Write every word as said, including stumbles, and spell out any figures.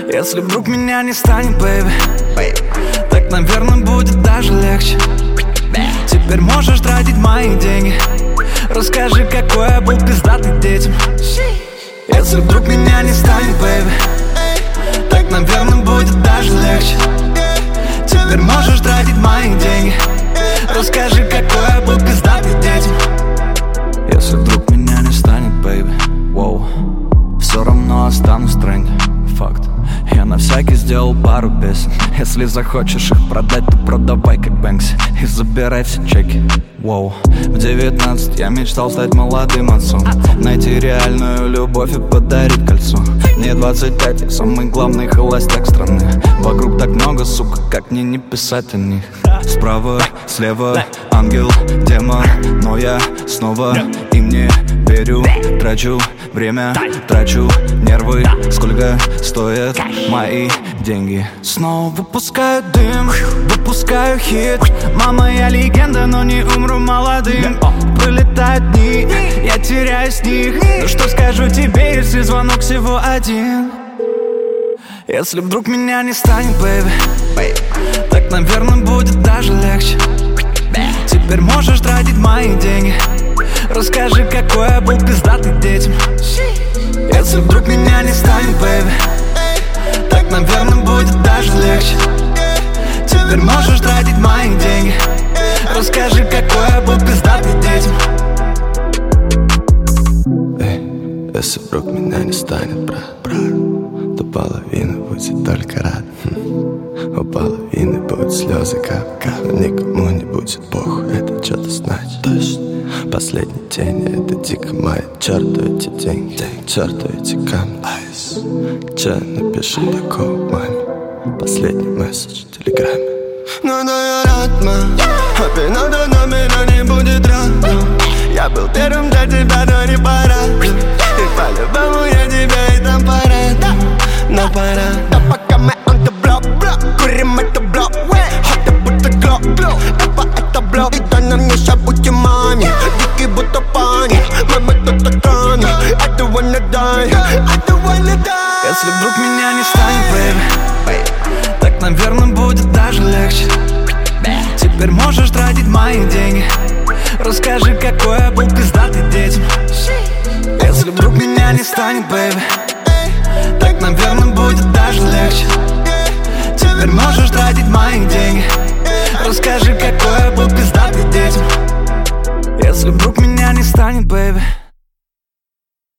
Если вдруг меня не станет, бэйби, так, наверное, будет даже легче. Теперь можешь тратить мои деньги. Расскажи, какой я был пиздатый детям. Если вдруг меня не станет, бэйби, так, наверное, будет даже легче. Теперь можешь тратить мои деньги. Расскажи, какой я был пиздатый детям. Если вдруг меня не станет, бэйби, воу, все равно останусь в тренде. Факт. Я на всякий сделал пару песен. Если захочешь их продать, то продавай как Бэнкси и забирай все чеки. Воу. В девятнадцать я мечтал стать молодым отцом, найти реальную любовь и подарить кольцо. Мне двадцать пять, я самый главный холостяк страны. Вокруг так много, сука, как мне не писать о них. Справа, слева, ангел, демон, но я снова им не верю. Трачу время, трачу нервы. Сколько стоят мои деньги? Снова выпускаю дым, выпускаю хит. Мама, я легенда, но не умру молодым. Пролетают дни, я теряю с них. Ну что скажу тебе, если звонок всего один? Если вдруг меня не станет, бэйби, так, наверное, будет даже легче. Теперь можешь тратить мои деньги. Расскажи, какой я был пиздатый детям. Если вдруг меня не станет, бэйби, так, наверное, будет даже легче. Теперь можешь тратить мои деньги. Расскажи, какой я был пиздатый детям. Эй, если вдруг меня не станет, брат, брат, то половина будет только рад. У половины будут слезы кап-кап. Никому не будет похуй, это что-то значит. Точно. Последний день, это дико моя. Черту эти деньги, черту эти камни. Че, напиши такого маме. Последний месседж в телеграме. Ну да, я рад, мам. Опять надо, но меня не будет рядом. Я был первым для тебя, но не пора. И по-любому я тебя и там пора. Но пора. Да пока мы on the block, курим это блок. Хоты будто глок, давай это блок. И да нам не забудьте маме. Дикий будто пани. Мама тут экрана. I don't wanna die, I don't wanna die. Если вдруг меня не станет, бэйби, так, наверное, будет даже легче. Теперь можешь тратить мои деньги. Расскажи, какой я был пиздатый детям. Если вдруг меня не станет, бэйби, так, наверное, будет даже легче. Теперь можешь тратить мои деньги. Расскажи, какой я был пиздатый детям. Если вдруг меня не станет,